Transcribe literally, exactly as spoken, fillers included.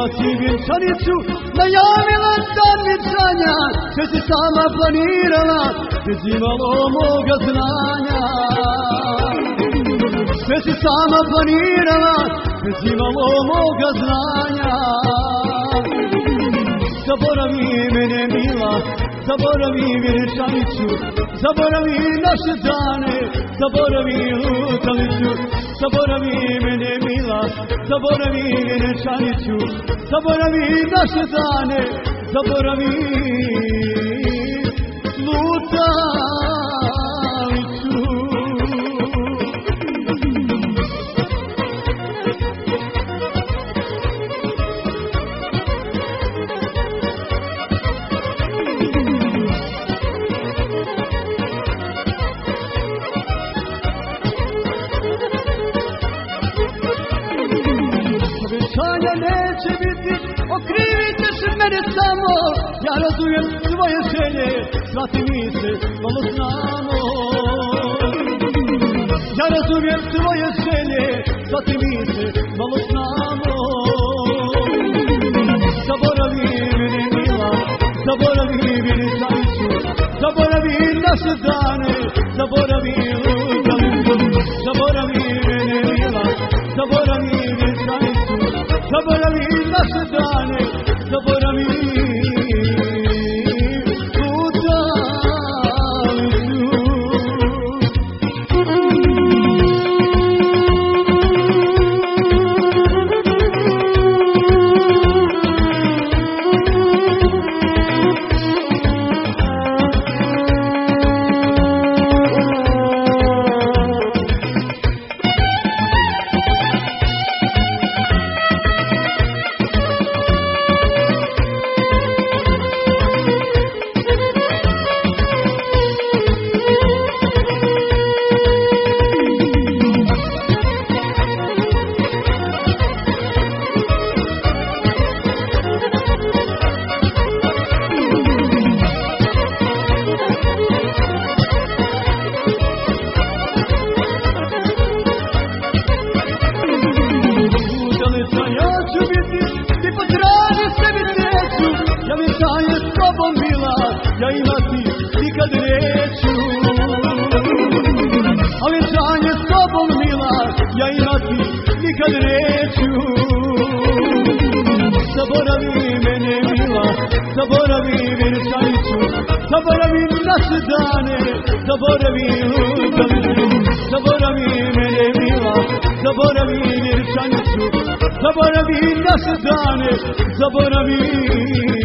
si vjenčanicu, najavila dan vjenčanja, sve si sama planirala, bez imalo moga znanja. Sve si sama planirala, bez imalo moga znanja. Zaboravi mene mila, zaboravi vjenčanicu, zaboravi naše dane, zaboravi lutalicu. Zaboravi mene mila, zaboravi vjenčanicu, zaboravi naše dane, zaboravi lutalicu. Vjenčanja neće biti, okrivit ćeš mene samo. Ja razumijem tvoje želje, svati mi se malo znamo. Ja razumijem tvoje želje, svati mi se malo znamo. Zaboravi mene mila, zaboravi vjenčanicu, zaboravi naše dane, zaboravi lutalicu. Zaboravi mene mila, zaboravi vjenčanicu, zaboravi naše dane, zaboravi ja imati nikad neću. A vjenčanje s tobom mila, ja imati nikad neću. Zaboravi mene mila, zaboravi vjenčanicu, zaboravi naše dane, zaboravi lutalicu. Zaboravi mene mila, zaboravi vjenčanicu, zaboravi naše dane, zaboravi